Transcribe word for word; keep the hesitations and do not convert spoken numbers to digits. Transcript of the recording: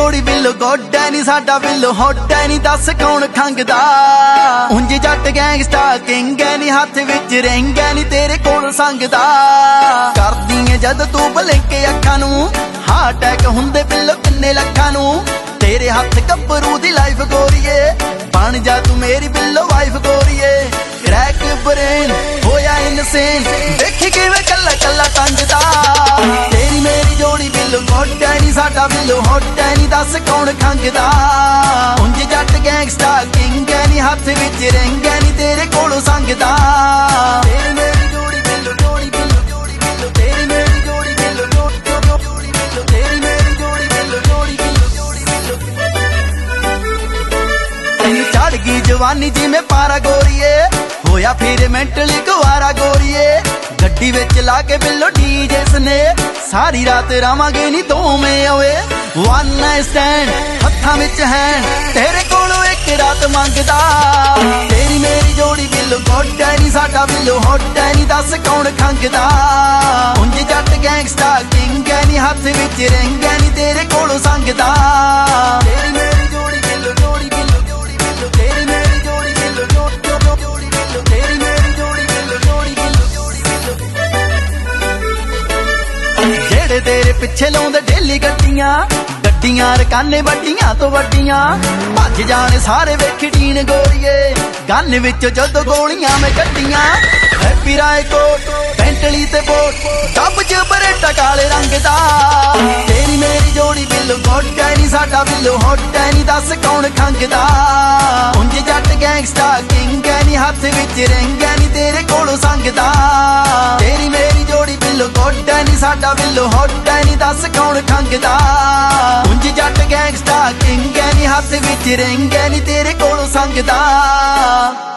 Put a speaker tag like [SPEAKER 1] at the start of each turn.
[SPEAKER 1] जोड़ी बिल्लो गोडा नी साडा बिल्लो होडा नी दस कौन खंगदा उंज जट गैंगस्टा किंग है नी हाथ विच रिंग है नी तेरे कोल संगदा करदी है जद तू बलिंके अखां नू हार्ट अटैक हुंदे बिल्लो किन्ने लखां नू तेरे हाथ गब्बरू दी लाइफ गोरीए बन जा तू मेरी बिल्लो वाइफ गोरीए क्रैक ब्रेन होया इनसेन देखी किवें कल्ला कल्ला टंगदा तेरी मेरी जोड़ी बिल्लो गोडा नी साडा बिल्लो होडा नी दस कौन खंगदा उंज जट गैंगस्टा किंग है नी हाथ विच रिंग है नी तेरे कोलों संगदा तेरी मेरी जोड़ी बिल्लो जोड़ी बिल्लो जोड़ी बिल्लो तेरी मेरी जोड़ी बिल्लो जोड़ी बिल्लो तेरी मेरी जोड़ी बिल्लो जोड़ी बिल्लो जोड़ी बिल्लो चढ़ गई जवानी जिवें पारा गोरीए होया फिर मेंटली कुवारा गोरीए गड्डी विच ला के बिल्लो डीजे सने सारी रात रावांगे नी दोवें ओए वन नाइट स्टैंड हत्थां विच हैंड तेरे कोलों एक रात मंगदा तेरी मेरी जोड़ी बिल्लो गोडा नी साडा बिल्लो होडा नी दस कौन खंगदा उंज जट गैंगस्टा किंग है नी हाथ विच रिंग है नी तेरे कोलों संगदा तेरी मेरी जोड़ी बिल्लो जोड़ी बिल्लो जोड़ी बिल्लो तेरी मेरी जोड़ी बिल्लो जोड़ी बिल्लो तेरी मेरी जोड़ी बिल्लो जोड़ी बिल्लो जोड़ी बिल्लो जेड़े तेरे पिछे लाउंदे डेली गड्डियां गड्डियां रकाने वड्डियां तो वड्डियां भज जाने सारे वेखी डीन गोरीए गन विच जदों गोलियां मैं कड्डियां हैप्पी राय कोट बेंटली ते बोट कब च बरेटा काले रंग दा तेरी मेरी जोड़ी बिल्लो गोडा नी साडा बिल्लो होडा नी दस कौन खंगदा उंज जट गैंगस्टा किंग है नी हाथ विच रिंग है नी तेरे कोलों संगदा तेरी मेरी जोड़ी बिल्लो गोडा नी साडा बिल्लो होडा नी दस कौन खंगदा उंज जट गैंगस्टा किंग है नी हाथ विच रिंग है नी तेरे कोलों संगदा।